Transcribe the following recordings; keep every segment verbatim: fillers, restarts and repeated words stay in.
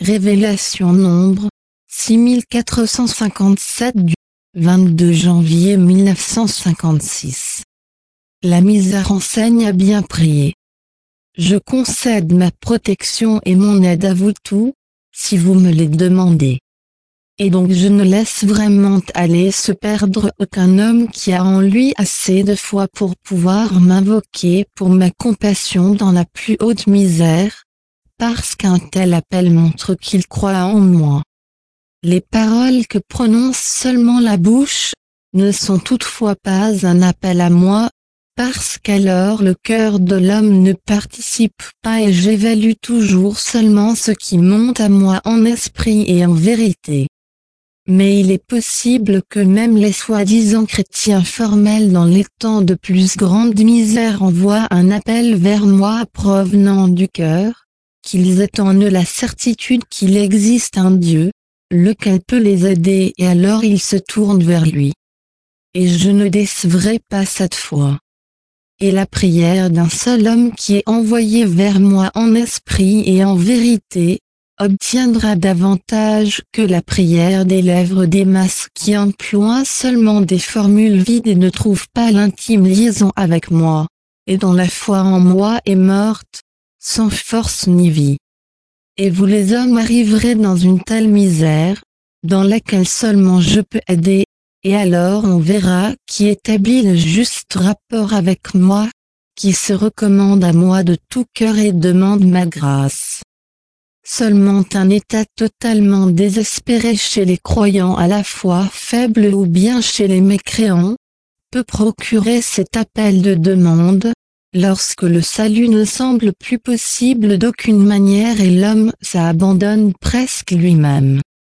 Révélation Nombre, six mille quatre cent cinquante-sept du vingt-deux janvier mille neuf cent cinquante-six. La misère enseigne à bien prier. Je concède ma protection et mon aide à vous tous, si vous me les demandez. Et donc je ne laisse vraiment aller se perdre aucun homme qui a en lui assez de foi pour pouvoir m'invoquer pour ma compassion dans la plus haute misère, parce qu'un tel appel montre qu'il croit en moi. Les paroles que prononce seulement la bouche, ne sont toutefois pas un appel à moi, parce qu'alors le cœur de l'homme ne participe pas et j'évalue toujours seulement ce qui monte à moi en esprit et en vérité. Mais il est possible que même les soi-disant chrétiens formels dans les temps de plus grande misère envoient un appel vers moi provenant du cœur, qu'ils aient en eux la certitude qu'il existe un Dieu, lequel peut les aider et alors ils se tournent vers lui. Et je ne décevrai pas cette foi. Et la prière d'un seul homme qui est envoyé vers moi en esprit et en vérité, obtiendra davantage que la prière des lèvres des masses qui emploient seulement des formules vides et ne trouvent pas l'intime liaison avec moi, et dont la foi en moi est morte, sans force ni vie. Et vous les hommes arriverez dans une telle misère, dans laquelle seulement je peux aider, et alors on verra qui établit le juste rapport avec moi, qui se recommande à moi de tout cœur et demande ma grâce. Seulement un état totalement désespéré chez les croyants à la fois faible ou bien chez les mécréants, peut procurer cet appel de demande, lorsque le salut ne semble plus possible d'aucune manière et l'homme s'abandonne presque lui-même.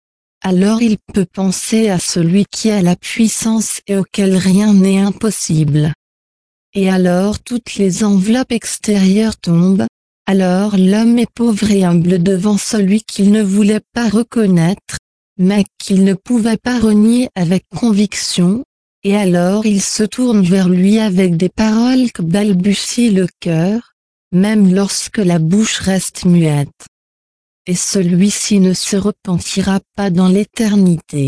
Alors il peut penser à celui qui a la puissance et auquel rien n'est impossible. Et alors toutes les enveloppes extérieures tombent, alors l'homme est pauvre et humble devant celui qu'il ne voulait pas reconnaître, mais qu'il ne pouvait pas renier avec conviction, et alors il se tourne vers lui avec des paroles que balbutie le cœur, même lorsque la bouche reste muette. Et celui-ci ne se repentira pas dans l'éternité.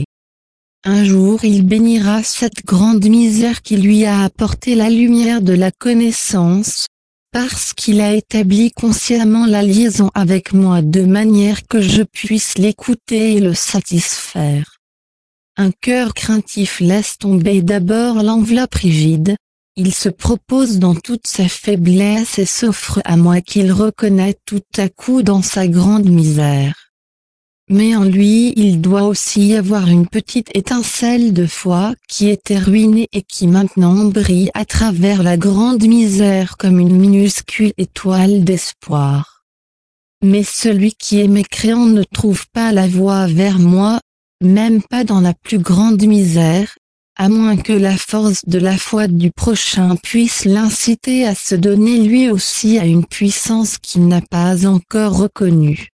Un jour il bénira cette grande misère qui lui a apporté la lumière de la connaissance, parce qu'il a établi consciemment la liaison avec moi de manière que je puisse l'écouter et le satisfaire. Un cœur craintif laisse tomber d'abord l'enveloppe rigide, il se propose dans toute sa faiblesse et s'offre à moi qu'il reconnaît tout à coup dans sa grande misère. Mais en lui il doit aussi y avoir une petite étincelle de foi qui était ruinée et qui maintenant brille à travers la grande misère comme une minuscule étoile d'espoir. Mais celui qui est mécréant ne trouve pas la voie vers moi, même pas dans la plus grande misère, à moins que la force de la foi du prochain puisse l'inciter à se donner lui aussi à une puissance qu'il n'a pas encore reconnue.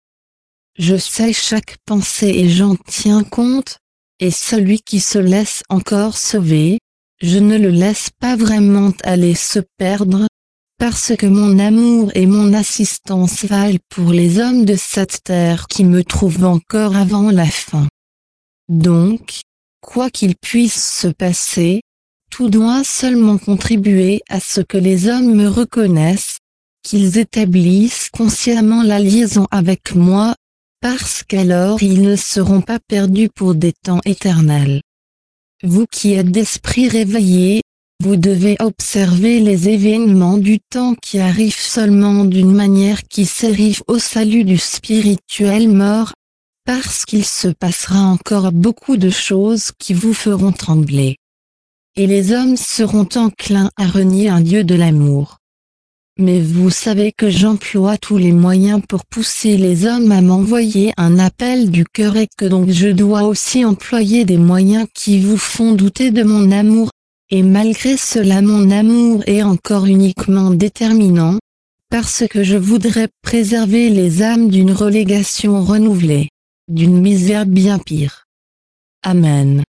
Je sais chaque pensée et j'en tiens compte, et celui qui se laisse encore sauver, je ne le laisse pas vraiment aller se perdre, parce que mon amour et mon assistance valent pour les hommes de cette terre qui me trouvent encore avant la fin. Donc, quoi qu'il puisse se passer, tout doit seulement contribuer à ce que les hommes me reconnaissent, qu'ils établissent consciemment la liaison avec moi, parce qu'alors ils ne seront pas perdus pour des temps éternels. Vous qui êtes d'esprit réveillé, vous devez observer les événements du temps qui arrivent seulement d'une manière qui s'arrive au salut du spirituel mort, parce qu'il se passera encore beaucoup de choses qui vous feront trembler. Et les hommes seront enclins à renier un Dieu de l'amour. Mais vous savez que j'emploie tous les moyens pour pousser les hommes à m'envoyer un appel du cœur et que donc je dois aussi employer des moyens qui vous font douter de mon amour, et malgré cela mon amour est encore uniquement déterminant, parce que je voudrais préserver les âmes d'une relégation renouvelée, d'une misère bien pire. Amen.